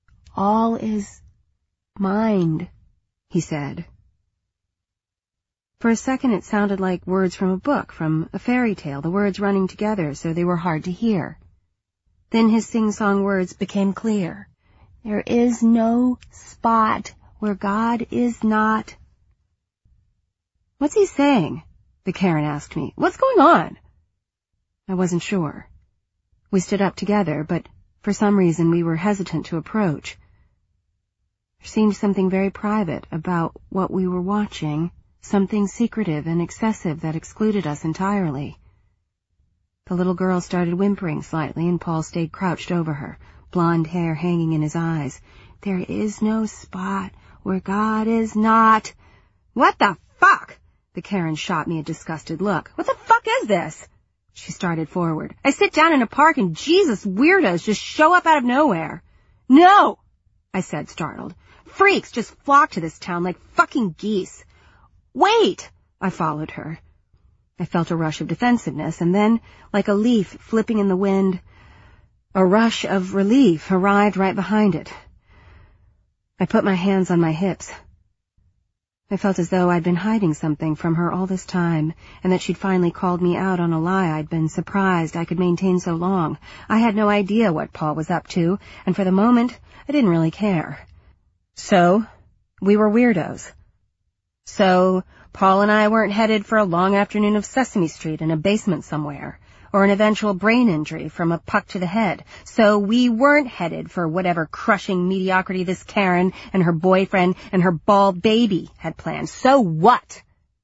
All is mind," he said. For a second it sounded like words from a book, from a fairy tale, the words running together so they were hard to hear. Then his sing-song words became clear. There is no spot where God is not. What's he saying? The Karen asked me. What's going on? I wasn't sure. We stood up together, but for some reason we were hesitant to approach. There seemed something very private about what we were watching, something secretive and excessive that excluded us entirely. The little girl started whimpering slightly, and Paul stayed crouched over her, blonde hair hanging in his eyes. There is no spot where God is not. What the fuck? The Karen shot me a disgusted look. What the fuck is this? She started forward. I sit down in a park and Jesus, weirdos just show up out of nowhere. No, I said, startled. Freaks just flock to this town like fucking geese. Wait, I followed her. I felt a rush of defensiveness, and then, like a leaf flipping in the wind, a rush of relief arrived right behind it. I put my hands on my hips. I felt as though I'd been hiding something from her all this time, and that she'd finally called me out on a lie I'd been surprised I could maintain so long. I had no idea what Paul was up to, and for the moment, I didn't really care. So, we were weirdos. So, Paul and I weren't headed for a long afternoon of Sesame Street in a basement somewhere, or an eventual brain injury from a puck to the head. So we weren't headed for whatever crushing mediocrity this Karen and her boyfriend and her bald baby had planned. So what?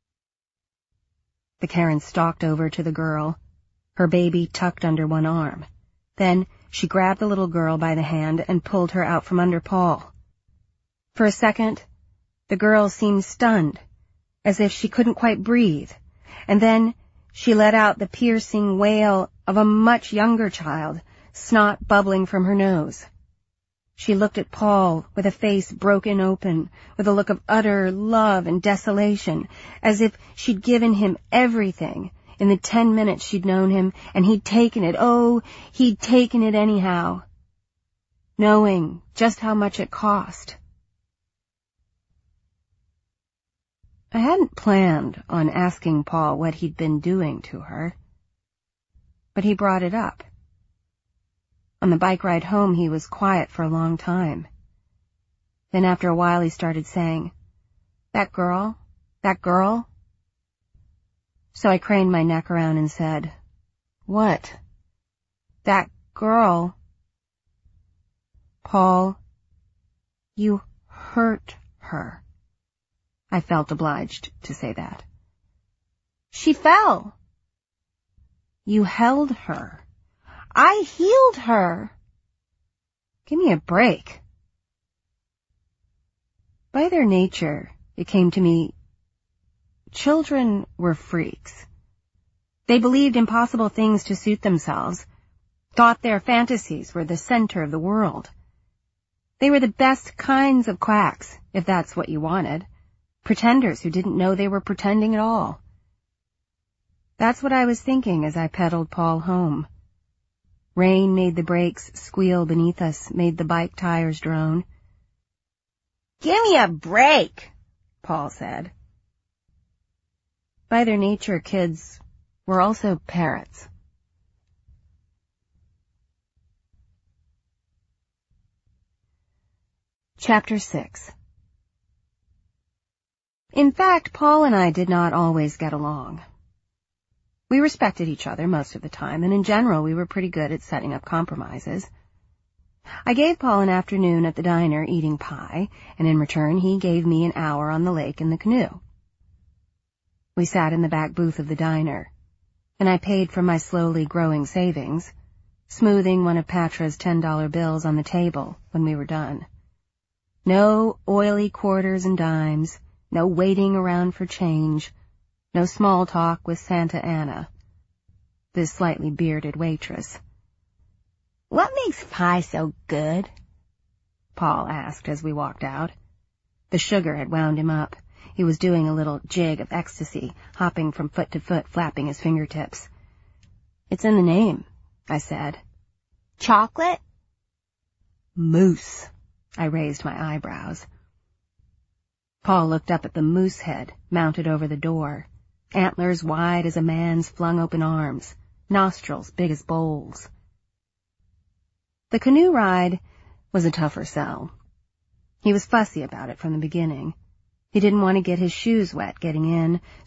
The Karen stalked over to the girl, her baby tucked under one arm. Then she grabbed the little girl by the hand and pulled her out from under Paul. For a second, the girl seemed stunned, as if she couldn't quite breathe, and then she let out the piercing wail of a much younger child, snot bubbling from her nose. She looked at Paul with a face broken open, with a look of utter love and desolation, as if she'd given him everything in the ten minutes she'd known him, and he'd taken it, oh, he'd taken it anyhow, knowing just how much it cost. I hadn't planned on asking Paul what he'd been doing to her, but he brought it up. On the bike ride home, he was quiet for a long time. Then after a while, he started saying, "That girl, that girl." So I craned my neck around and said, "What?" "That girl." "Paul, you hurt her." I felt obliged to say that. "She fell." "You held her." "I healed her." "Give me a break." By their nature, it came to me, children were freaks. They believed impossible things to suit themselves, thought their fantasies were the center of the world. They were the best kinds of quacks, if that's what you wanted. Pretenders who didn't know they were pretending at all. That's what I was thinking as I pedaled Paul home. Rain made the brakes squeal beneath us, made the bike tires drone. "Give me a break," Paul said. By their nature, kids were also parrots. Chapter six. In fact, Paul and I did not always get along. We respected each other most of the time, and in general we were pretty good at setting up compromises. I gave Paul an afternoon at the diner eating pie, and in return he gave me an hour on the lake in the canoe. We sat in the back booth of the diner, and I paid from my slowly growing savings, smoothing one of Patra's ten-dollar bills on the table when we were done. No oily quarters and dimes, no waiting around for change, no small talk with Santa Anna, this slightly bearded waitress. "What makes pie so good?" Paul asked as we walked out. The sugar had wound him up. He was doing a little jig of ecstasy, hopping from foot to foot, flapping his fingertips. "It's in the name," I said. "Chocolate?" "Mousse." I raised my eyebrows. Paul looked up at the moose head mounted over the door, antlers wide as a man's flung open arms, nostrils big as bowls. The canoe ride was a tougher sell. He was fussy about it from the beginning. He didn't want to get his shoes wet getting in,